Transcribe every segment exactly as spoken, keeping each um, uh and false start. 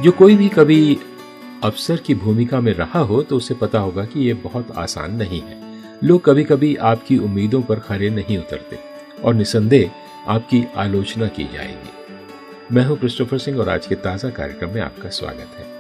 जो कोई भी कभी अफसर की भूमिका में रहा हो तो उसे पता होगा कि ये बहुत आसान नहीं है। लोग कभी कभी आपकी उम्मीदों पर खरे नहीं उतरते और निसंदेह आपकी आलोचना की जाएगी। मैं हूं क्रिस्टोफर सिंह और आज के ताजा कार्यक्रम में आपका स्वागत है।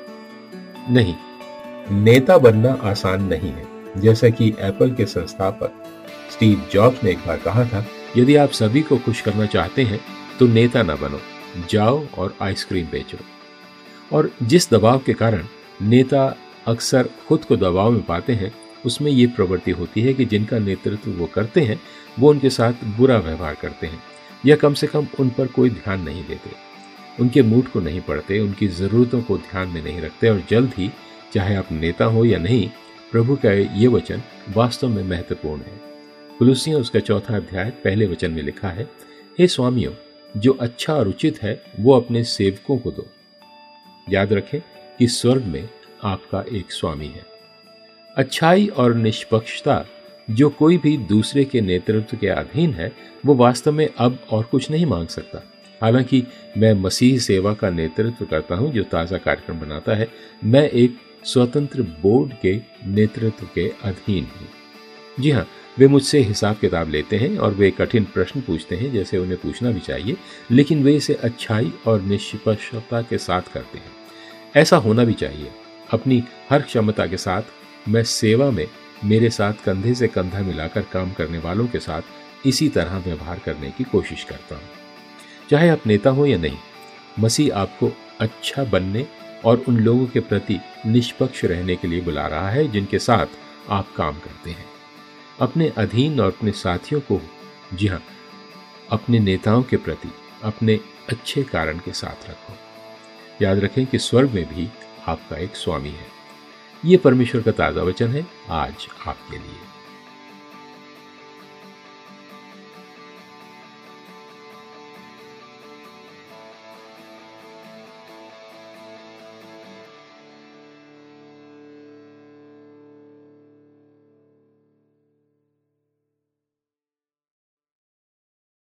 नहीं, नेता बनना आसान नहीं है। जैसा कि एप्पल के संस्थापक स्टीव जॉब्स ने एक बार कहा था, यदि आप सभी को खुश करना चाहते हैं तो नेता ना बनो, जाओ और आइसक्रीम बेचो। और जिस दबाव के कारण नेता अक्सर खुद को दबाव में पाते हैं, उसमें ये प्रवृत्ति होती है कि जिनका नेतृत्व वो करते हैं वो उनके साथ बुरा व्यवहार करते हैं या कम से कम उन पर कोई ध्यान नहीं देते, उनके मूड को नहीं पढ़ते, उनकी ज़रूरतों को ध्यान में नहीं रखते। और जल्द ही, चाहे आप नेता हो या नहीं, प्रभु का ये वचन वास्तव में महत्वपूर्ण है। कुलुस्सियों उसका चौथा अध्याय पहले वचन में लिखा है, हे स्वामियों, जो अच्छा और उचित है वो अपने सेवकों को दो। याद रखें कि स्वर्ग में आपका एक स्वामी है। अच्छाई और निष्पक्षता जो कोई भी दूसरे के नेतृत्व के अधीन है, वो वास्तव में अब और कुछ नहीं मांग सकता। हालांकि मैं मसीह सेवा का नेतृत्व करता हूं जो ताज़ा कार्यक्रम बनाता है, मैं एक स्वतंत्र बोर्ड के नेतृत्व के अधीन हूं। जी हाँ, वे मुझसे हिसाब किताब लेते हैं और वे कठिन प्रश्न पूछते हैं जैसे उन्हें पूछना भी चाहिए, लेकिन वे इसे अच्छाई और निष्पक्षता के साथ करते हैं। ऐसा होना भी चाहिए। अपनी हर क्षमता के साथ मैं सेवा में मेरे साथ कंधे से कंधा मिलाकर काम करने वालों के साथ इसी तरह व्यवहार करने की कोशिश करता हूँ। चाहे आप नेता हो या नहीं, मसीह आपको अच्छा बनने और उन लोगों के प्रति निष्पक्ष रहने के लिए बुला रहा है जिनके साथ आप काम करते हैं। अपने अधीन और अपने साथियों को, जी हाँ, अपने नेताओं के प्रति अपने अच्छे कारण के साथ रखो। याद रखें कि स्वर्ग में भी आपका एक स्वामी है। ये परमेश्वर का ताज़ा वचन है आज आपके लिए।